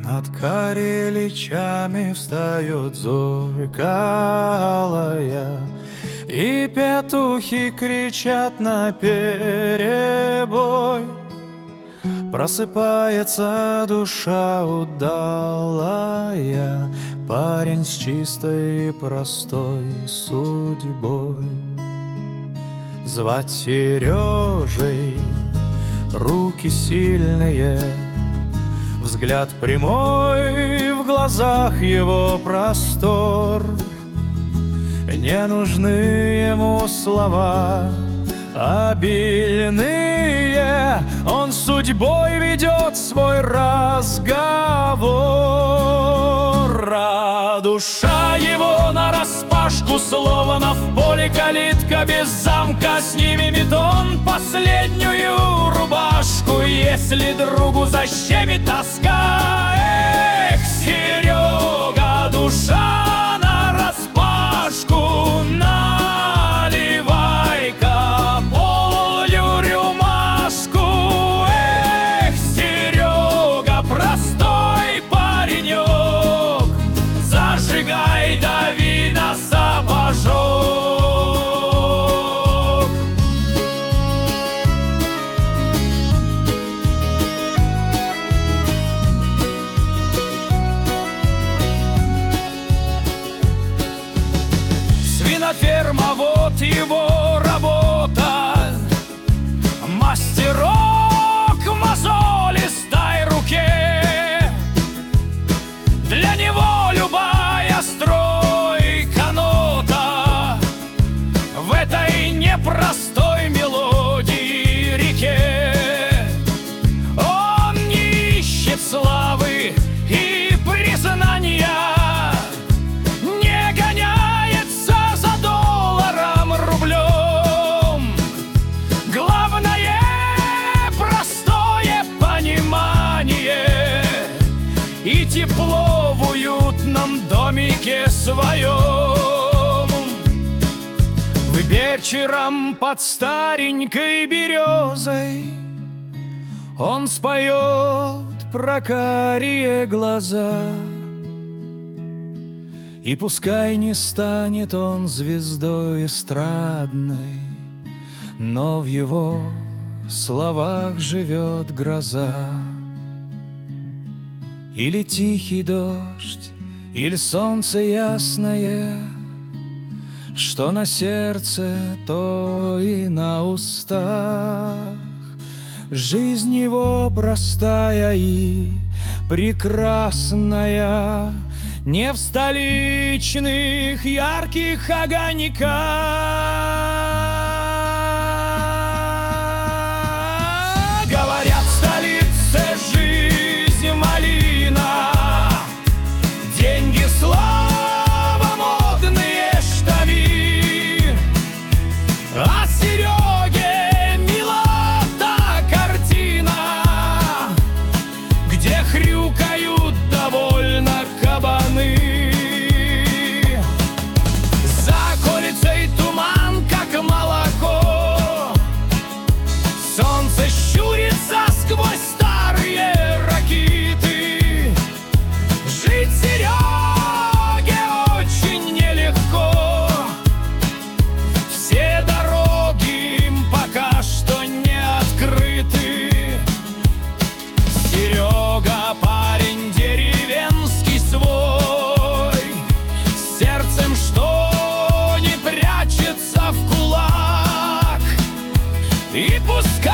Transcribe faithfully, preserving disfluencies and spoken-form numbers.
Над Кареличами встает зорька алая, и петухи кричат наперебой. Просыпается душа удалая, парень с чистой и простой судьбой. Звать Сережей, руки сильные, взгляд прямой, в глазах его простор. Не нужны ему слова обильные, он судьбой ведет свой разговор. А душа его нараспашку, словно в поле калитка без замка. Снимет он последнюю рубашку, если другу защемит тоска. Эх, Серега, душа нараспашку, наливай-ка полную рюмашку. Эх, Серега, простой паренек, зажигай, дави на сапожок. Свиноферма, вот его работа, мастерок в мозолистой руке. Для него любая стройка нота в этой непростой мелодии реке. Он не ищет славы и признания, не гоняется за долларом, рублем. Главное — простое понимание и тепло в уютном домике своем. Вечером под старенькой березой он споет про карие глаза. И пускай не станет он звездой эстрадной, но в его словах живет гроза. Или тихий дождь, или солнце ясное, что на сердце, то и на устах. Жизнь его простая и прекрасная, не в столичных ярких огоньках. Говорят, в столице жизнь малина, деньги, слава, модные штаны. А Сереге мила та картина, где хрюкают довольно кабаны. За околицей туман, как молоко, солнце щурится сквозь старые ракиты. Жить Сереге очень нелегко, все дороги им пока что не открыты. Серега парень деревенский свой, сердцем, что не прячется в кулак. И пускай